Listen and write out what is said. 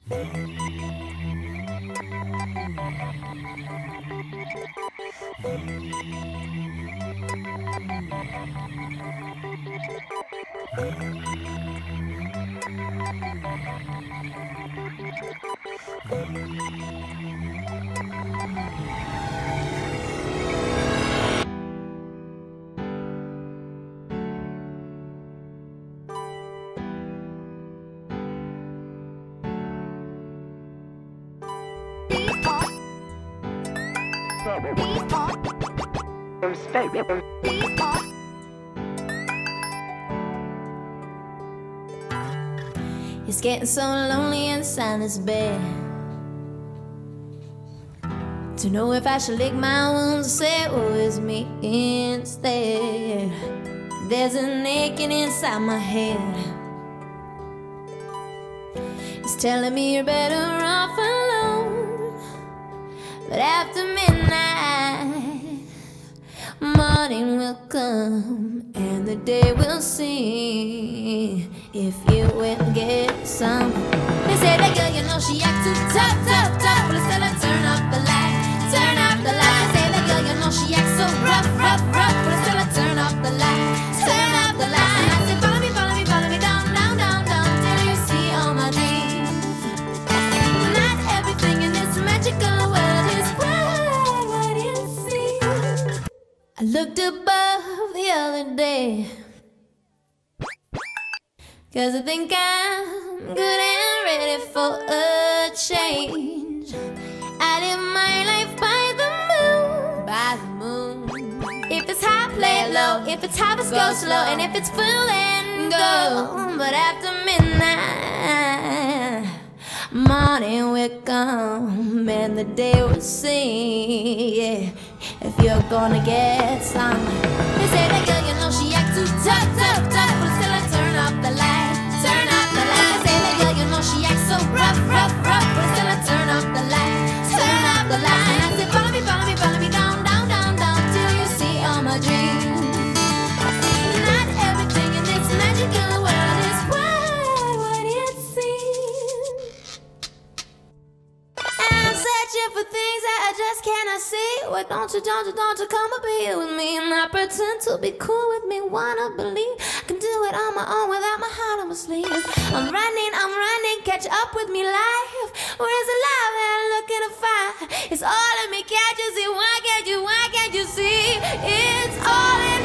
It's getting so lonely inside this bed. To know if I should lick my wounds or say, oh, it's me instead. There's an aching inside my head. It's telling me you're better off alone. But after midnight, morning will come and the day will see if you will get some. They say that girl, you know she acts too tough, tough, tough. Well, still I turn off the light, turn off the light. They say that girl, you know she acts so rough, rough, rough. Well, still I turn off the light, turn off the light. And I say, follow me, follow me, follow me down, down, down, down, till you see all my dreams. Not everything in this magical world is what it seems. I looked above the other day, 'cause I think I'm good and ready for a change. I live my life by the moon, by the moon. If it's high, play it low. If it's high, let's go slow. And if it's full, then go. But after midnight, morning will come and the day will see, yeah, if you're gonna get some. They say that girl, you know she acts too tough, tough, tough. But still I turn off the light, turn off the light. They say that girl, you know she acts so rough, rough, rough. But still I turn off the light, turn off the light. And I say, follow me, follow me, follow me down, down, down, down, till you see all my dreams. Not everything in this magical world is what it seems. I'm searching for things that I just cannot see. Why don't you come up here with me and not pretend to be cool with me? Wanna believe I can do it on my own without my heart on my sleeve. I'm running, catch up with me life. Where's the love that I'm looking to find? It's all in me, can't you see? Why can't you see? It's all in